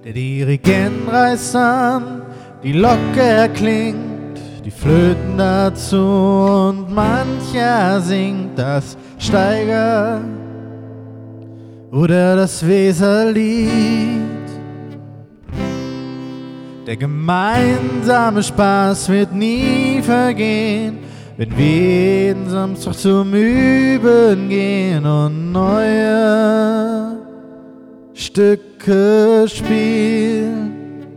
Der Dirigent reißt an, die Glocke erklingt, die Flöten dazu und mancher singt das Steiger oder das Weserlied. Der gemeinsame Spaß wird nie vergehen, wenn wir jeden Samstag zum Üben gehen und neue Stücke spielen.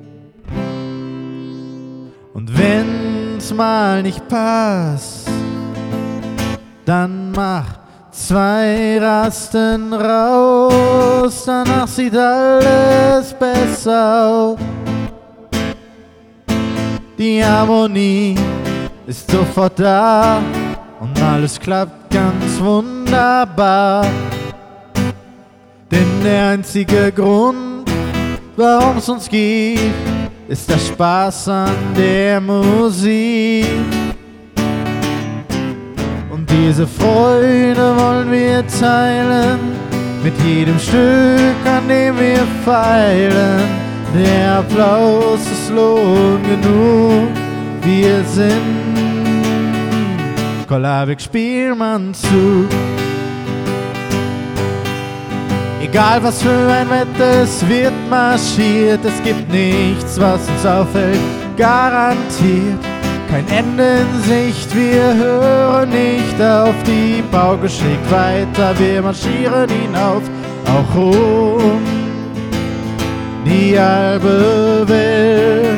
Und wenn's mal nicht passt, dann mach 2 Rasten raus, danach sieht alles besser aus. Die Harmonie ist sofort da und alles klappt ganz wunderbar. Denn der einzige Grund, warum es uns gibt, ist der Spaß an der Musik. Und diese Freude wollen wir teilen mit jedem Stück, an dem wir feilen. Der Applaus ist Lohn genug, wir sind Kolabik Spielmannszug. Egal was für ein Wetter, es wird marschiert, es gibt nichts, was uns auffällt, garantiert. Kein Ende in Sicht, wir hören nicht auf, die Pauke schlägt weiter, wir marschieren hinauf, auch um die halbe Welt.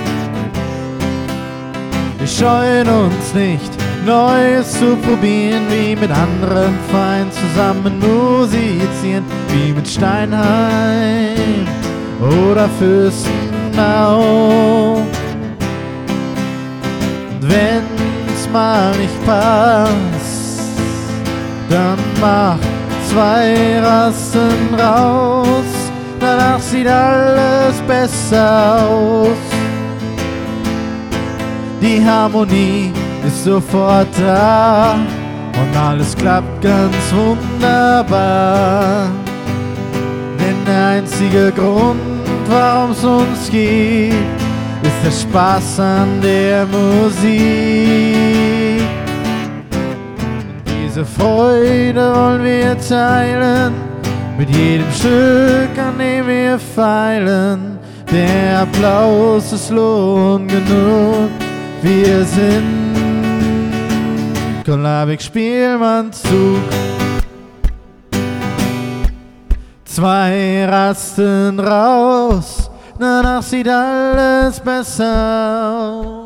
Wir scheuen uns nicht, Neues zu probieren, wie mit anderen fein zusammen musizieren, wie mit Steinheim oder Fürstenau. Und wenn's mal nicht passt, dann mach 2 Rasten raus, danach sieht alles besser aus. Die Harmonie ist sofort da und alles klappt ganz wunderbar. Denn der einzige Grund, warum es uns gibt, ist der Spaß an der Musik. Diese Freude wollen wir teilen mit jedem Stück, an dem wir feilen. Der Applaus ist Lohn genug, wir sind Kolabik Spielmannszug. 2 Rasten raus, danach sieht alles besser aus.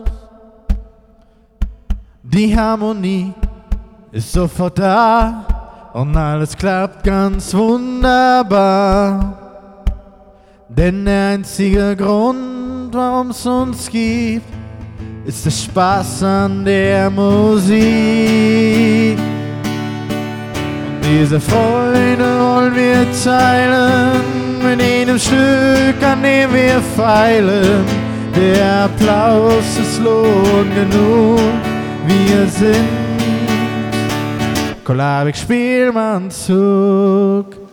Die Harmonie ist sofort da und alles klappt ganz wunderbar. Denn der einzige Grund, warum es uns gibt, ist der Spaß an der Musik. Und diese Freude wollen wir teilen mit jedem Stück, an dem wir feilen. Der Applaus ist Lohn genug, wir sind Kolabik Spielmannszug.